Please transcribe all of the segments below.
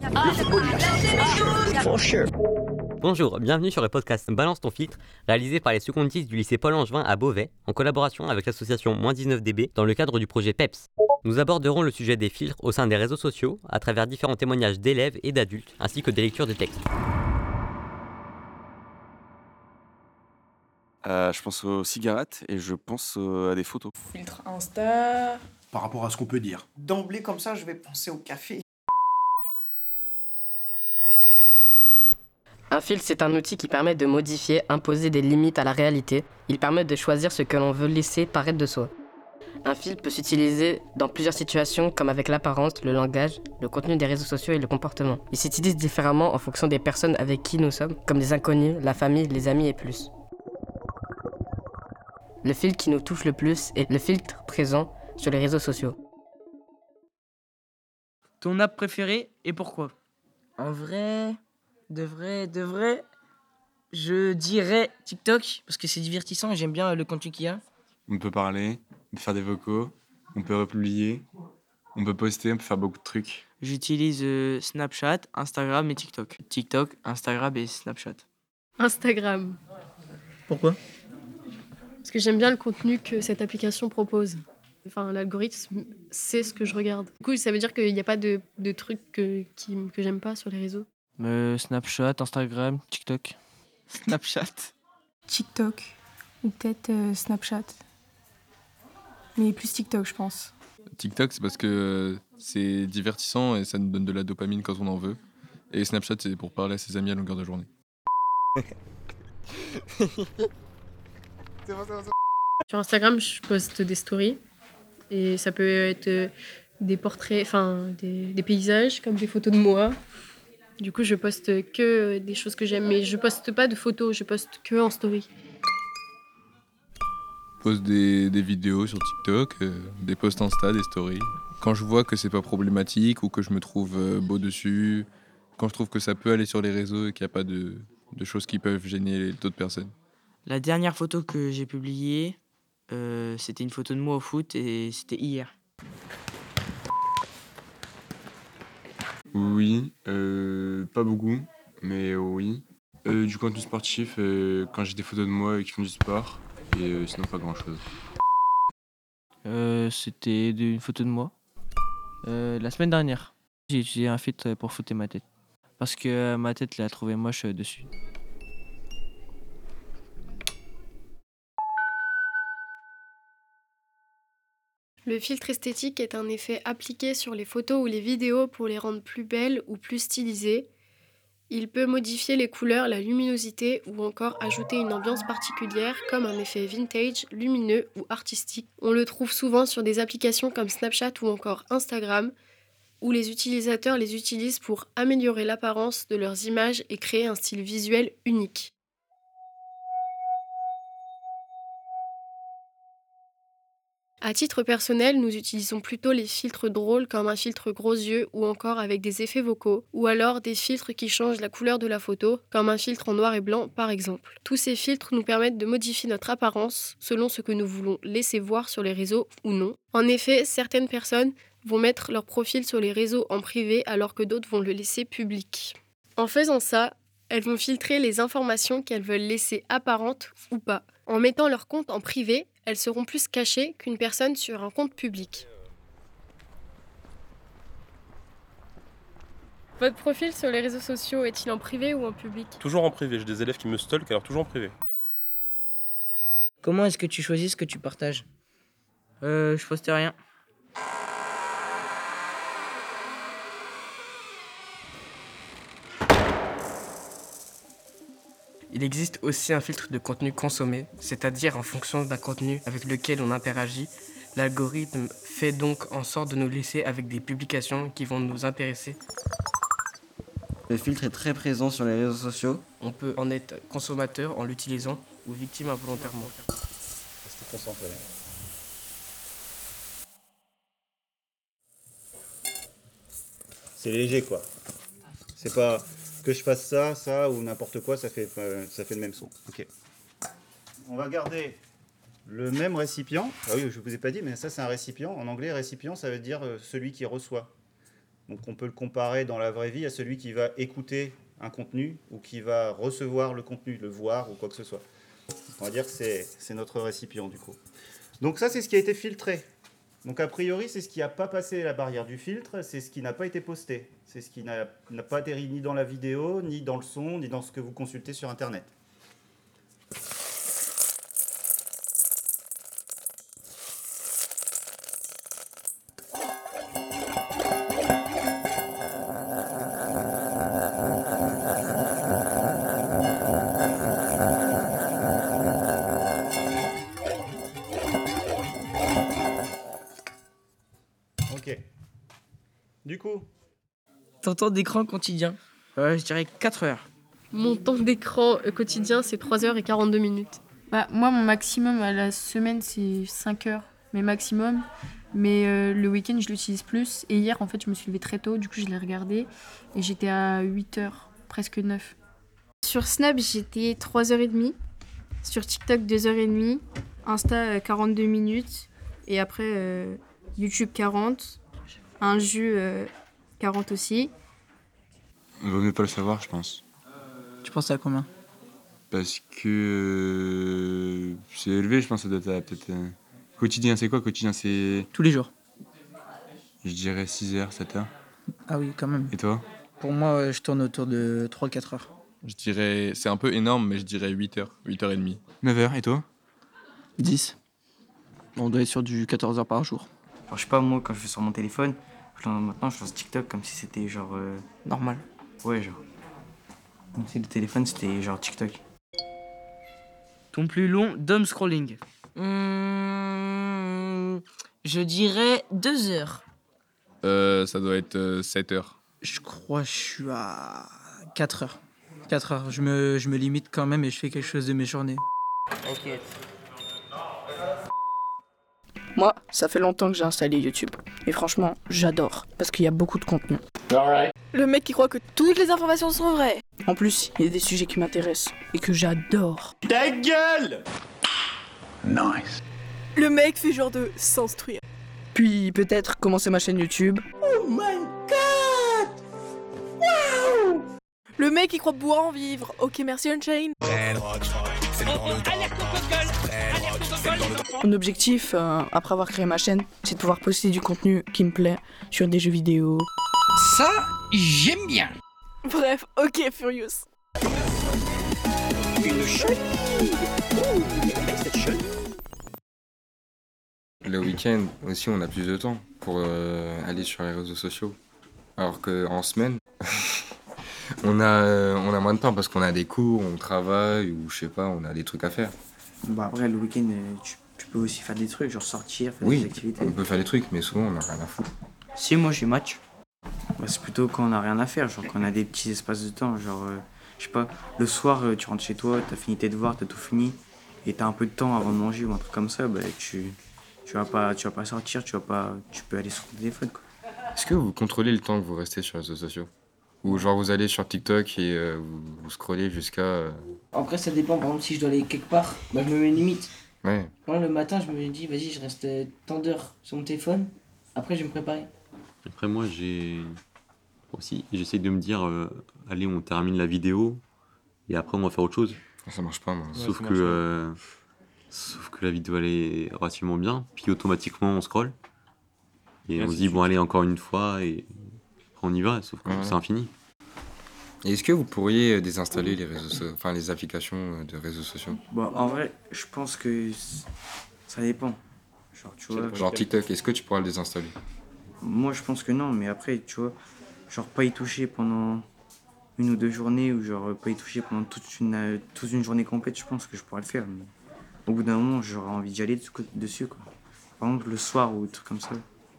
Bonjour, bienvenue sur le podcast Balance ton filtre, réalisé par les secondistes du lycée Paul Angevin à Beauvais, en collaboration avec l'association -19dB dans le cadre du projet PEPS. Nous aborderons le sujet des filtres au sein des réseaux sociaux, à travers différents témoignages d'élèves et d'adultes, ainsi que des lectures de textes. Je pense aux cigarettes et je pense à des photos. Filtre Insta. Par rapport à ce qu'on peut dire. D'emblée, comme ça, je vais penser au café. Un filtre, c'est un outil qui permet de modifier, imposer des limites à la réalité. Il permet de choisir ce que l'on veut laisser paraître de soi. Un filtre peut s'utiliser dans plusieurs situations, comme avec l'apparence, le langage, le contenu des réseaux sociaux et le comportement. Il s'utilise différemment en fonction des personnes avec qui nous sommes, comme les inconnus, la famille, les amis et plus. Le filtre qui nous touche le plus est le filtre présent sur les réseaux sociaux. Ton app préférée et pourquoi? En vrai, de vrai, je dirais TikTok parce que c'est divertissant et j'aime bien le contenu qu'il y a. On peut parler, on peut faire des vocaux, on peut republier, on peut poster, on peut faire beaucoup de trucs. J'utilise Snapchat, Instagram et TikTok. TikTok, Instagram et Snapchat. Instagram. Pourquoi? Parce que j'aime bien le contenu que cette application propose. Enfin, l'algorithme, c'est ce que je regarde. Du coup, ça veut dire qu'il n'y a pas de trucs que j'aime pas sur les réseaux. Snapchat, Instagram, TikTok. Snapchat. TikTok. Ou peut-être Snapchat. Mais plus TikTok, je pense. TikTok, c'est parce que c'est divertissant et ça nous donne de la dopamine quand on en veut. Et Snapchat, c'est pour parler à ses amis à longueur de journée. Sur Instagram, je poste des stories. Et ça peut être des portraits, enfin des paysages, comme des photos de moi. Du coup, je poste que des choses que j'aime. Mais je poste pas de photos, je poste que en story. Je poste des vidéos sur TikTok, des posts Insta, des stories. Quand je vois que c'est pas problématique ou que je me trouve beau dessus, quand je trouve que ça peut aller sur les réseaux et qu'il n'y a pas de choses qui peuvent gêner d'autres personnes. La dernière photo que j'ai publiée, c'était une photo de moi au foot et c'était hier. Oui, pas beaucoup, mais oui. Du contenu sportif, quand j'ai des photos de moi qui font du sport, et sinon pas grand-chose. C'était une photo de moi. La semaine dernière, j'ai utilisé un filtre pour flouter ma tête. Parce que ma tête, l'a trouvé moche dessus. Le filtre esthétique est un effet appliqué sur les photos ou les vidéos pour les rendre plus belles ou plus stylisées. Il peut modifier les couleurs, la luminosité ou encore ajouter une ambiance particulière comme un effet vintage, lumineux ou artistique. On le trouve souvent sur des applications comme Snapchat ou encore Instagram, où les utilisateurs les utilisent pour améliorer l'apparence de leurs images et créer un style visuel unique. À titre personnel, nous utilisons plutôt les filtres drôles comme un filtre gros yeux ou encore avec des effets vocaux, ou alors des filtres qui changent la couleur de la photo, comme un filtre en noir et blanc par exemple. Tous ces filtres nous permettent de modifier notre apparence selon ce que nous voulons laisser voir sur les réseaux ou non. En effet, certaines personnes vont mettre leur profil sur les réseaux en privé alors que d'autres vont le laisser public. En faisant ça, elles vont filtrer les informations qu'elles veulent laisser apparentes ou pas. En mettant leur compte en privé, elles seront plus cachées qu'une personne sur un compte public. Votre profil sur les réseaux sociaux est-il en privé ou en public ? Toujours en privé, j'ai des élèves qui me stalkent, alors toujours en privé. Comment est-ce que tu choisis ce que tu partages? Je poste rien. Il existe aussi un filtre de contenu consommé, c'est-à-dire en fonction d'un contenu avec lequel on interagit. L'algorithme fait donc en sorte de nous laisser avec des publications qui vont nous intéresser. Le filtre est très présent sur les réseaux sociaux. On peut en être consommateur en l'utilisant ou victime involontairement. Restez concentrés. C'est léger, quoi. C'est pas que je fasse ça ou n'importe quoi, ça fait le même son. Ok. On va garder le même récipient. Ah oui, je ne vous ai pas dit, mais ça c'est un récipient. En anglais, récipient, ça veut dire celui qui reçoit. Donc on peut le comparer dans la vraie vie à celui qui va écouter un contenu ou qui va recevoir le contenu, le voir ou quoi que ce soit. On va dire que c'est notre récipient du coup. Donc ça, c'est ce qui a été filtré. Donc a priori, c'est ce qui n'a pas passé la barrière du filtre, c'est ce qui n'a pas été posté. C'est ce qui n'a pas atterri ni dans la vidéo, ni dans le son, ni dans ce que vous consultez sur Internet. Ok. Du coup, Ton temps d'écran quotidien? Je dirais 4 heures. Mon temps d'écran quotidien, c'est 3h42 minutes. Bah, moi, mon maximum à la semaine, c'est 5 heures, mais maximum. Mais le week-end, je l'utilise plus. Et hier, en fait, je me suis levée très tôt, du coup, je l'ai regardé. Et j'étais à 8 heures, presque 9. Sur Snap, j'étais 3h30. Sur TikTok, 2h30. Insta, 42 minutes. Et après, YouTube, 40. Un jus, 40 aussi. Il vaut mieux pas le savoir, je pense. Tu penses à combien? Parce que c'est élevé, je pense, ça doit être peut-être... Quotidien, c'est quoi quotidien? C'est... Tous les jours. Je dirais 6 heures, 7 heures. Ah oui, quand même. Et toi? Pour moi, je tourne autour de 3-4 heures. Je dirais, c'est un peu énorme, mais je dirais 8 heures, 8h30. 9 heures, et toi? 10. On doit être sur du 14 heures par jour. Alors, je sais pas, moi, quand je vais sur mon téléphone, maintenant, je lance TikTok comme si c'était genre... Normal. Ouais, genre. Comme si le téléphone, c'était genre TikTok. Ton plus long dumb scrolling? Je dirais 2 heures. Ça doit être 7 heures. Je crois que je suis à 4 heures. 4 heures. Je me limite quand même et je fais quelque chose de mes journées. Ok. Moi, ça fait longtemps que j'ai installé YouTube. Et franchement, j'adore. Parce qu'il y a beaucoup de contenu. Le mec qui croit que toutes les informations sont vraies. En plus, il y a des sujets qui m'intéressent. Et que j'adore. Ta gueule! Nice. Le mec fait genre de s'instruire. Puis peut-être commencer ma chaîne YouTube. Oh my god! Wow! Le mec qui croit pouvoir en vivre. Ok, merci Unchained. Mon objectif, après avoir créé ma chaîne, c'est de pouvoir poster du contenu qui me plaît sur des jeux vidéo. Ça, j'aime bien. Bref, ok Furious. Une chenille. Cette chenille. Le week-end aussi, on a plus de temps pour aller sur les réseaux sociaux. Alors qu'en semaine, on a moins de temps parce qu'on a des cours, on travaille ou je sais pas, on a des trucs à faire. Bah après, le week-end, tu peux aussi faire des trucs, genre sortir, faire Oui, des activités. on peut faire des trucs, mais souvent on n'a rien à foutre. Si, moi j'ai match. Bah, c'est plutôt quand on a rien à faire, genre quand on a des petits espaces de temps, genre, je sais pas, le soir, tu rentres chez toi, t'as fini tes devoirs, t'as tout fini, et t'as un peu de temps avant de manger ou un truc comme ça, bah tu vas pas sortir, tu peux aller sur ton téléphone, quoi. Est-ce que vous contrôlez le temps que vous restez sur les réseaux sociaux? Ou genre vous allez sur TikTok et vous scrollez jusqu'à... Après, ça dépend. Par exemple, si je dois aller quelque part, bah, je me mets une limite. Ouais. Moi, le matin, je me dis, vas-y, je reste tant d'heures sur mon téléphone. Après, je vais me préparer. Après, moi, j'essaye de me dire, allez, on termine la vidéo et après, on va faire autre chose. Ça marche pas, moi. Sauf que la vidéo, elle est relativement bien. Puis automatiquement, on scrolle. Et on se dit, bon, allez, encore une fois. Et après, on y va. Sauf que c'est infini. Et est-ce que vous pourriez désinstaller les applications de réseaux sociaux? Bah, en vrai, je pense que ça dépend. Genre, tu vois, genre TikTok, est-ce que tu pourras le désinstaller? Moi, je pense que non, mais après, tu vois, genre pas y toucher pendant 1 ou 2 journées, ou genre pas y toucher pendant toute une journée complète, je pense que je pourrais le faire. Mais au bout d'un moment, j'aurais envie d'y aller dessus, quoi. Par exemple, le soir ou des trucs comme ça.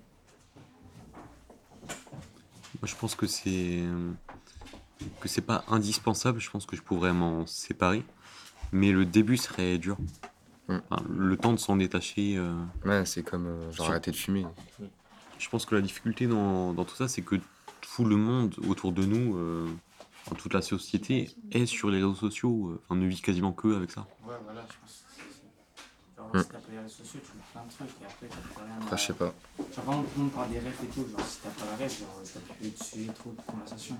Moi, je pense que c'est pas indispensable. Je pense que je pourrais m'en séparer. Mais le début serait dur. Enfin, le temps de s'en détacher. Ouais, c'est comme arrêter de fumer. Je pense que la difficulté dans tout ça, c'est que tout le monde autour de nous, toute la société, est sur les réseaux sociaux. Ne vit quasiment que avec ça. Ouais, voilà, je pense. Genre, si t'as pas les réseaux sociaux, tu mets plein de trucs et après t'as plus rien. Après, je sais pas. Genre, par exemple, tout le monde parle des refs et tout. Genre, si t'as pas la ref, genre, t'as plus de sujet, trop de conversation.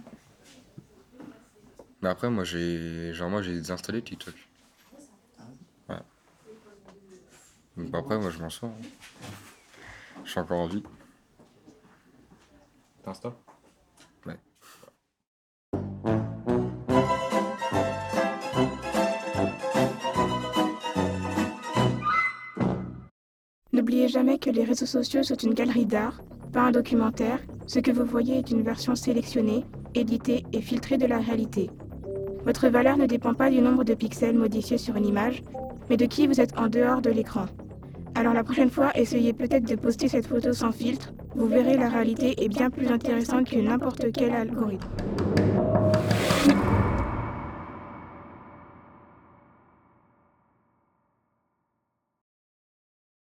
Mais après, moi, j'ai désinstallé TikTok. Ouais. Donc après, moi, je m'en sors. Je suis encore en vie. T'Insta? Ouais. N'oubliez jamais que les réseaux sociaux sont une galerie d'art, pas un documentaire. Ce que vous voyez est une version sélectionnée, éditée et filtrée de la réalité. Votre valeur ne dépend pas du nombre de pixels modifiés sur une image, mais de qui vous êtes en dehors de l'écran. Alors la prochaine fois, essayez peut-être de poster cette photo sans filtre. Vous verrez, la réalité est bien plus intéressante que n'importe quel algorithme.